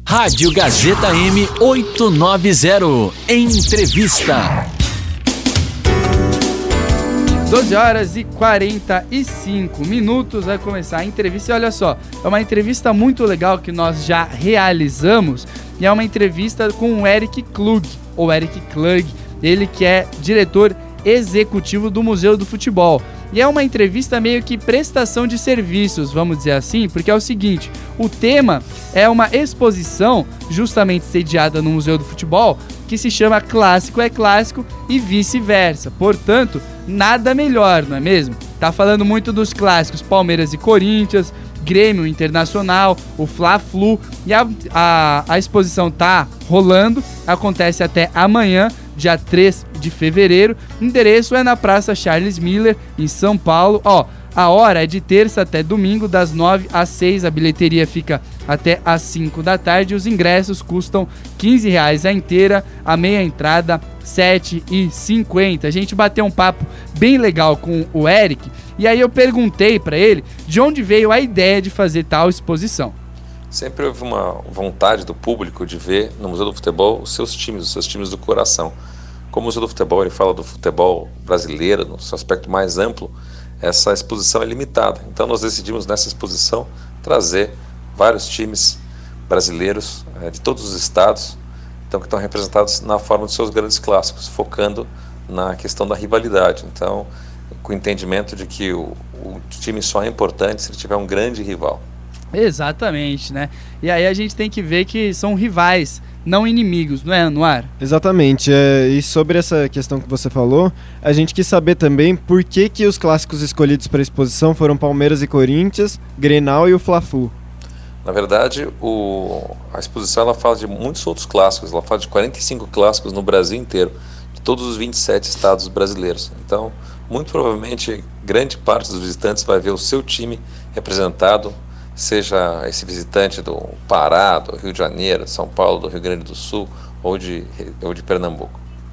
Rádio Gazeta M 890. Entrevista. 12 horas e 45 minutos, vai começar a entrevista. E olha só, é uma entrevista muito legal que nós já realizamos. E é uma entrevista com o Eric Klug, ou Eric Klug, ele que é diretor executivo do Museu do Futebol. E é uma entrevista meio que prestação de serviços, vamos dizer assim, porque é o seguinte, o tema é uma exposição justamente sediada no Museu do Futebol, que se chama Clássico é Clássico e vice-versa. Portanto, nada melhor, não é mesmo? Tá falando muito dos clássicos Palmeiras e Corinthians, Grêmio Internacional, o Fla-Flu, e a exposição tá rolando, acontece até amanhã, dia 3 de fevereiro. O endereço é na Praça Charles Miller, em São Paulo. A hora é de terça até domingo, das 9 às 6. A bilheteria fica até às 5 da tarde. Os ingressos custam R$15 a inteira, a meia entrada R$7,50. A gente bateu um papo bem legal com o Eric, e aí eu perguntei para ele de onde veio a ideia de fazer tal exposição. Sempre houve uma vontade do público de ver no Museu do Futebol os seus times do coração. Como o Museu do Futebol ele fala do futebol brasileiro, no seu aspecto mais amplo, essa exposição é limitada. Então nós decidimos nessa exposição trazer vários times brasileiros de todos os estados, então, que estão representados na forma de seus grandes clássicos, focando na questão da rivalidade. Então, com o entendimento de que o time só é importante se ele tiver um grande rival. Exatamente, né? E aí a gente tem que ver que são rivais, não inimigos, não é, Anuar? Exatamente, e sobre essa questão que você falou, a gente quis saber também por que os clássicos escolhidos para a exposição foram Palmeiras e Corinthians, Grenal e o Fla-Flu. Na verdade, a exposição ela fala de muitos outros clássicos, ela fala de 45 clássicos no Brasil inteiro, de todos os 27 estados brasileiros. Então, muito provavelmente, grande parte dos visitantes vai ver o seu time representado, seja esse visitante do Pará, do Rio de Janeiro, São Paulo, do Rio Grande do Sul ou de Pernambuco.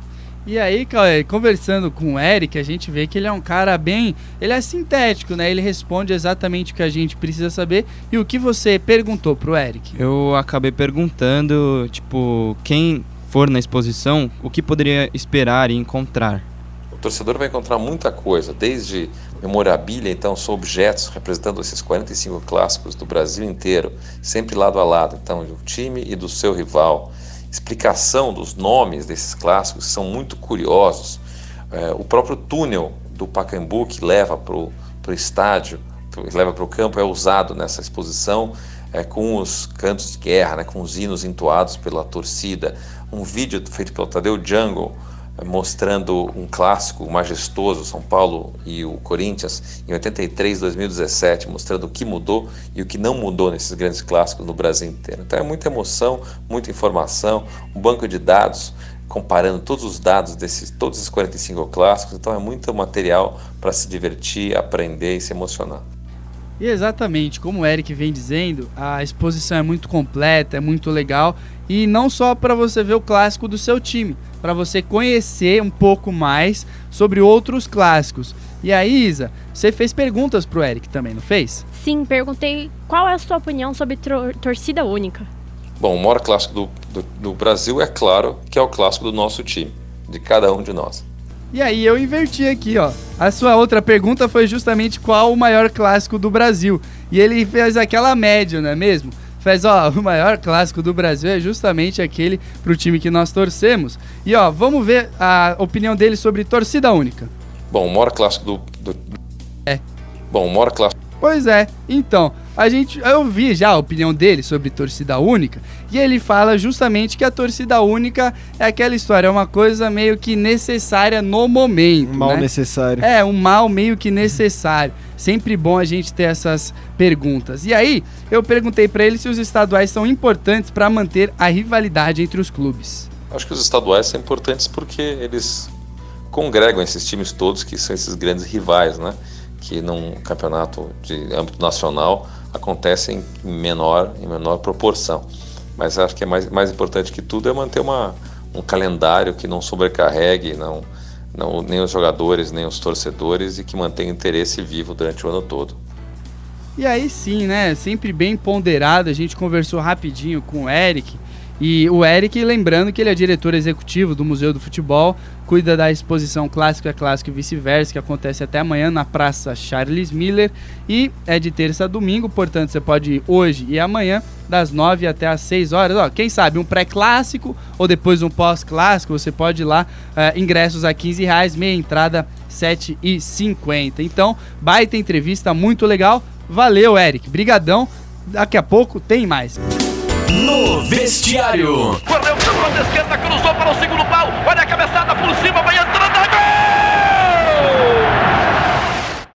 E aí, conversando com o Eric, a gente vê que ele é um cara ele é sintético, né? Ele responde exatamente o que a gente precisa saber. E o que você perguntou pro Eric? Eu acabei perguntando, quem for na exposição, o que poderia esperar e encontrar? O torcedor vai encontrar muita coisa, desde memorabilia, então são objetos representando esses 45 clássicos do Brasil inteiro, sempre lado a lado, então do time e do seu rival, explicação dos nomes desses clássicos que são muito curiosos, o próprio túnel do Pacaembu que leva para o estádio, leva para o campo, é usado nessa exposição com os cantos de guerra, né, com os hinos entoados pela torcida, um vídeo feito pelo Tadeu Jungle, mostrando um clássico majestoso, São Paulo e o Corinthians, em 83, 2017, mostrando o que mudou e o que não mudou nesses grandes clássicos no Brasil inteiro. Então é muita emoção, muita informação, um banco de dados, comparando todos os dados todos esses 45 clássicos, então é muito material para se divertir, aprender e se emocionar. E exatamente, como o Eric vem dizendo, a exposição é muito completa, é muito legal, e não só para você ver o clássico do seu time, para você conhecer um pouco mais sobre outros clássicos. E aí, Isa, você fez perguntas pro Eric também, não fez? Sim, perguntei qual é a sua opinião sobre torcida única. Bom, o maior clássico do Brasil é claro que é o clássico do nosso time, de cada um de nós. E aí eu inverti aqui, ó. A sua outra pergunta foi justamente qual o maior clássico do Brasil. E ele fez aquela média, não é mesmo? O maior clássico do Brasil é justamente aquele pro time que nós torcemos. E vamos ver a opinião dele sobre torcida única. Bom, o maior clássico Bom, o maior clássico... Pois é, então, eu vi já a opinião dele sobre torcida única, e ele fala justamente que a torcida única é aquela história, é uma coisa meio que necessária no momento. Um mal, né? Necessário. Um mal meio que necessário. Sempre bom a gente ter essas perguntas. E aí, eu perguntei para ele se os estaduais são importantes para manter a rivalidade entre os clubes. Acho que os estaduais são importantes porque eles congregam esses times todos que são esses grandes rivais, né? Que num campeonato de âmbito nacional acontecem em menor proporção. Mas acho que é mais importante que tudo é manter um calendário que não sobrecarregue nem os jogadores, nem os torcedores, e que mantenha o interesse vivo durante o ano todo. E aí sim, né, sempre bem ponderado, a gente conversou rapidinho com o Eric. E o Eric, lembrando que ele é diretor executivo do Museu do Futebol, cuida da exposição Clássico é Clássico e Vice-Versa, que acontece até amanhã na Praça Charles Miller, e é de terça a domingo, portanto você pode ir hoje e amanhã, das 9 até as 6 horas. Ó, quem sabe um pré-clássico ou depois um pós-clássico, você pode ir lá, ingressos a R$15, meia entrada R$7,50. Então, baita entrevista, muito legal. Valeu, Eric, brigadão, daqui a pouco tem mais. No vestiário. Correu para a esquerda, cruzou para o segundo pau. Olha a cabeçada por cima, vai entrar.